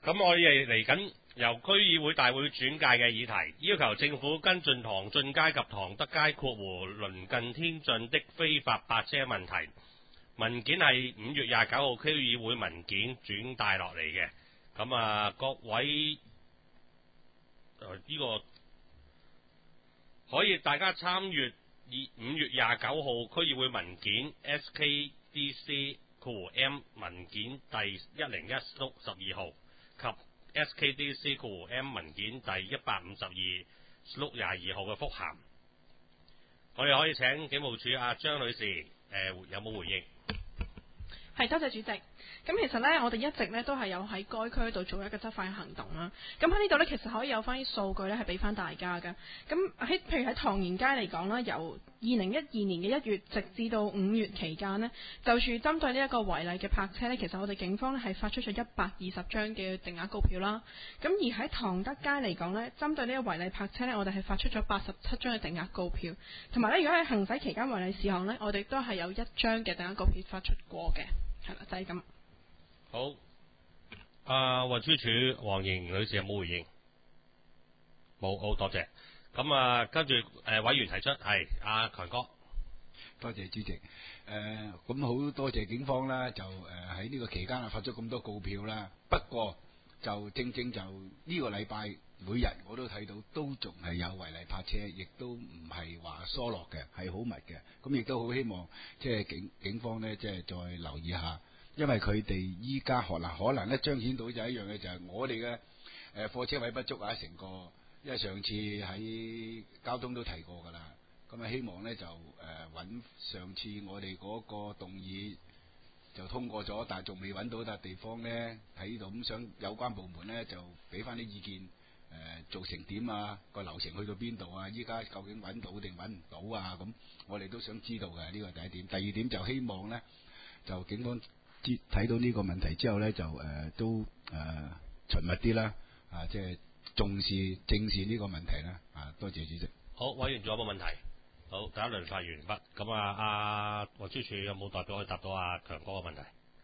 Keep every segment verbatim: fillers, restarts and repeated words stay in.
咁我哋嚟緊由區議會大會轉介嘅議題，要求政府跟進唐俊街及唐德街括弧鄰近天津的非法泊車問題。文件係五月廿九號區議會文件轉帶落嚟嘅。咁啊，各位呢、呃這個可以大家參閱五月廿九號區議會文件 S K D C 括弧 M 文件第一零一碌十二號及 S K D C 括弧 M 文件第一百五十二碌廿二號嘅覆函。我哋可以請警務處阿張女士誒、呃、有冇回應？ 係，多謝主席。咁其實呢，我哋一直呢都係有喺該區度做一個執法嘅行動啦。咁喺呢度呢，其實可以有翻啲數據呢係俾翻大家嘅。咁喺譬如喺唐賢街嚟講啦，由二零一二年嘅一月直至到五月期間呢，就住針對呢一個違例嘅泊車呢，其實我哋警方呢係發出咗一百二十張嘅定額告票啦。咁而喺唐德街嚟講呢，針對呢個違例泊車呢，我哋係發出咗八十七張嘅定額告票。同埋呢，如果喺行駛期間違例事項呢，我哋都係有一張嘅定額告票發出過嘅。係啦，就係、是、咁。 好，啊運輸署黃瑩女士有冇回應？冇，好多謝。咁啊，跟住誒委員提出係阿強哥， 多謝主席。誒、呃，咁好多謝警方啦，就誒喺呢個期間啊發咗咁多告票啦。不過就正正就呢個禮拜每日我都睇到，都仲係有違例泊車，亦都唔係話疏落嘅，係好密嘅。咁亦都好希望即係警警方咧，即係再留意下。因為佢哋依家可能可能咧彰顯到就一樣嘅，就係我哋嘅誒貨車位不足啊，成個因為上次喺交通都提過㗎啦，咁啊希望咧就誒揾、呃、上次我哋嗰個動議就通過咗，但係仲未揾到笪地方咧喺度，咁想有關部門咧就俾翻啲意見，誒、呃、做成點啊，個流程去到邊度啊，依家究竟揾到定揾唔到啊，咁我哋都想知道嘅，呢個第一點。第二點就希望咧就警方睇到呢個問題之後咧，就誒、呃、都誒循密啲啦，啊即係重視正視呢個問題啦，啊多謝主席。 好，委員仲有冇問題？好，第一輪發言完畢。咁啊，阿運輸署有冇代表可以答到阿強哥嘅問題？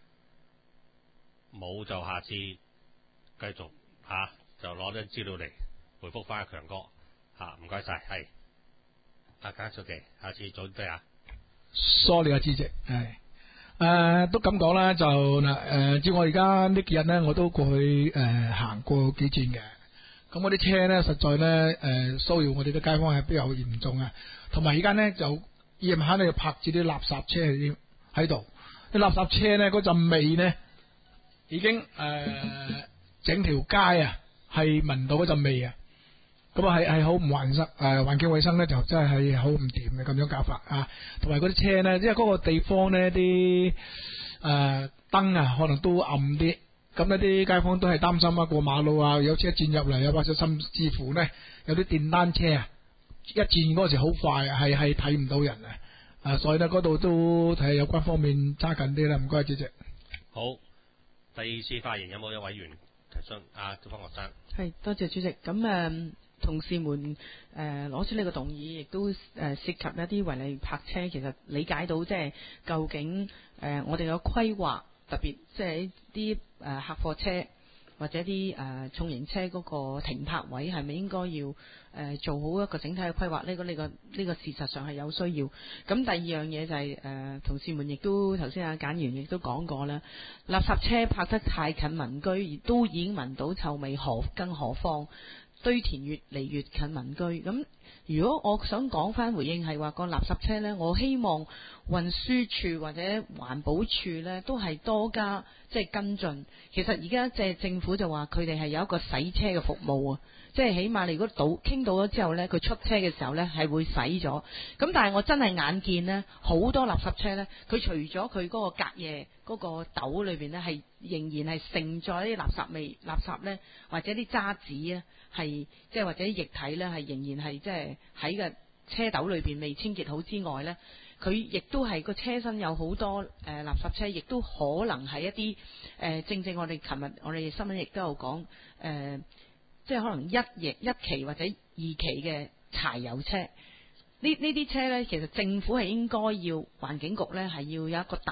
冇就下次繼續嚇、啊，就攞啲資料嚟回覆翻阿強哥嚇，唔該晒，係阿家屬嘅，下次早啲啊。 sorry 啊，主席係。誒、呃，都咁講啦，就嗱，誒、呃，照我而家呢幾日咧，我都過去誒、呃、行過幾轉嘅。咁嗰啲車咧，實在咧，誒、呃，騷擾我哋啲街坊係比較嚴重啊。同埋而家咧，就夜晚咧要泊住啲垃圾車喺喺度，啲垃圾車咧嗰陣味咧，已經誒、呃、整條街啊係聞到嗰陣味啊。咁啊係係好唔環生，誒環境衛生咧就真係係好唔掂嘅咁樣搞法啊，同埋嗰啲車咧，因為嗰個地方咧啲誒燈啊可能都暗啲，咁呢啲街坊都係擔心啊，過馬路啊有車轉入嚟啊，或者甚至乎咧有啲電單車啊一轉嗰時好快，係係睇唔到人啊，啊所以咧嗰度都睇有關方面揸緊啲啦，唔該主席。 好，第二次發言有冇有委員提出？阿方學生係多謝主席，咁誒。嗯同事們誒攞、呃、出呢個動議，亦都誒、呃、涉及一啲違例泊車，其實理解到即係究竟誒、呃、我哋嘅規劃，特別即係啲誒客貨車或者啲誒、呃、重型車嗰個停泊位係咪應該要誒、呃、做好一個整體嘅規劃？呢、這個呢、這個呢、這個事實上係有需要。咁第二樣嘢就係、是、誒、呃、同事們亦都頭先阿簡員亦都講過啦，垃圾車泊得太近民居，亦都已經聞到臭味，何更何況堆填越嚟越近民居。咁如果我想講翻回應係話個垃圾車呢，我希望運輸署或者環保署呢都係多加即係跟進。其實而家即係政府就話佢哋係有一個洗車嘅服務啊，即係起碼你如果倒傾到咗之後呢，佢出車嘅時候呢係會洗咗。咁但係我真係眼見呢，好多垃圾車呢，佢除咗佢嗰個隔夜嗰個斗裏邊呢，係仍然係盛載啲垃圾味、垃圾呢，或者啲渣子呢，係即係或者液體呢，係仍然係即係喺個車斗裏邊未清潔好之外呢，佢亦都係個車身有好多誒、呃、垃圾車，亦都可能係一啲誒、呃、正正我哋琴日我哋新聞亦都有講誒、呃，即係可能一翼一期或者二期嘅柴油車。呢呢啲車呢，其實政府係應該要環境局呢係要有一個大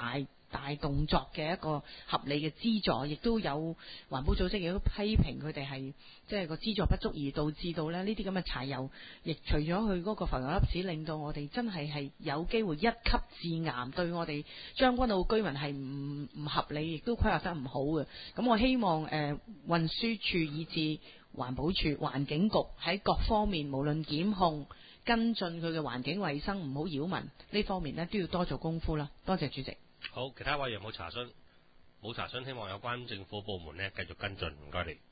大動作嘅一個合理嘅資助，亦都有環保組織亦都批評佢哋係即係個資助不足，而導致到咧呢啲咁嘅柴油，亦除咗佢嗰個浮油粒子令到我哋真係係有機會一級致癌，對我哋將軍澳居民係唔唔合理，亦都規劃得唔好嘅。咁我希望誒、呃、運輸署以至環保署、環境局喺各方面，無論檢控、跟進佢嘅環境衛生，唔好擾民呢方面呢，都要多做功夫啦。多謝主席。 好，其他委員冇查詢，冇查詢，希望有關政府部門呢繼續跟進，唔該你。